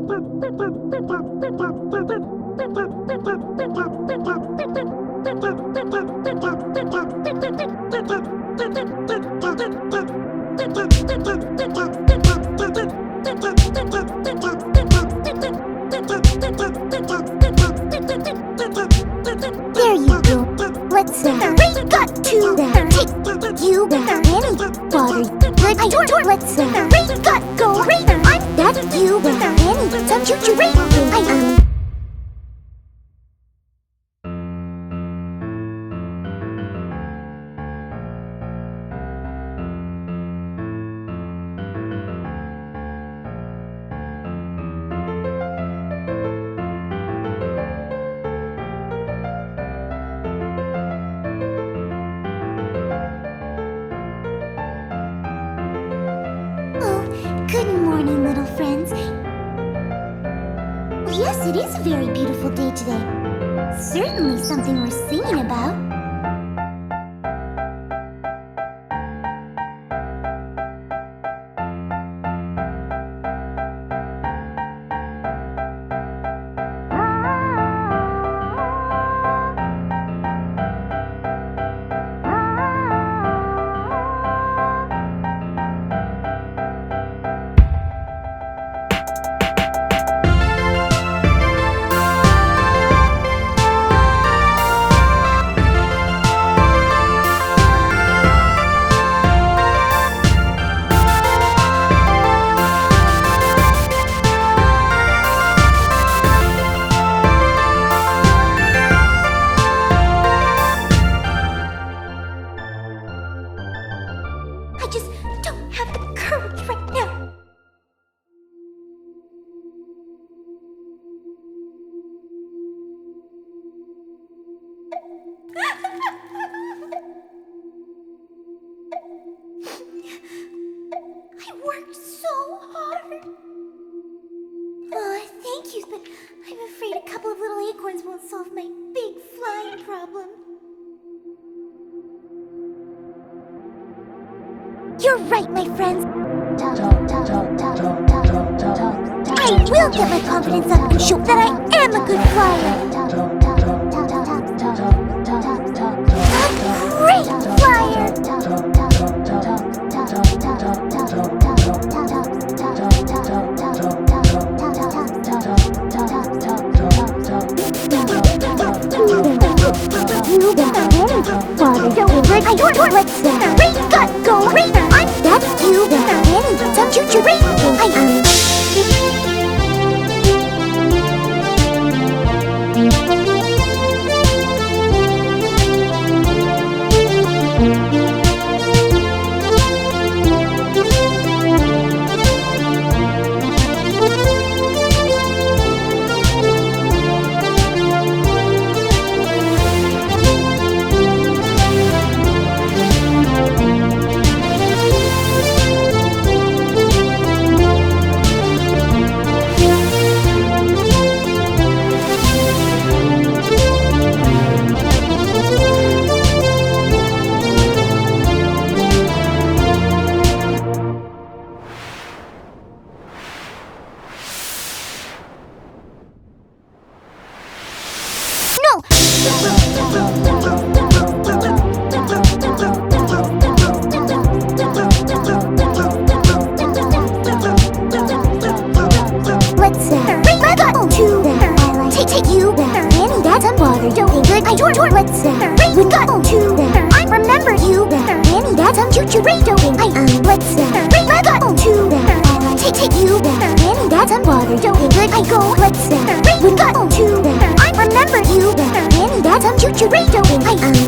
There you go. Let's got to take you any water. Good. Let's got go. I'm that you any some choo-choo I Good morning, little friends. Yes, it is a very beautiful day today. Certainly something worth singing about. I just don't have the courage right now. I worked so hard. Oh, thank you, but I'm afraid a couple of little acorns won't solve my big flying problem. You're right, my friends. I will get my confidence up and show that I am a good flyer. A great flyer. Let's go. I'm that you any some choo-choo Take you Annie, that's some water. Don't good. Let's we got to I remember you Annie, that's some choo-choo let's we got to take you Annie, that's some water. Don't good. I go. Let's we got to I remember you Annie, that's some choo-choo